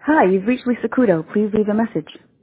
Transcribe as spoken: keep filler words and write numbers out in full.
Hi, you've reached Lisa Kudo. Please leave a message.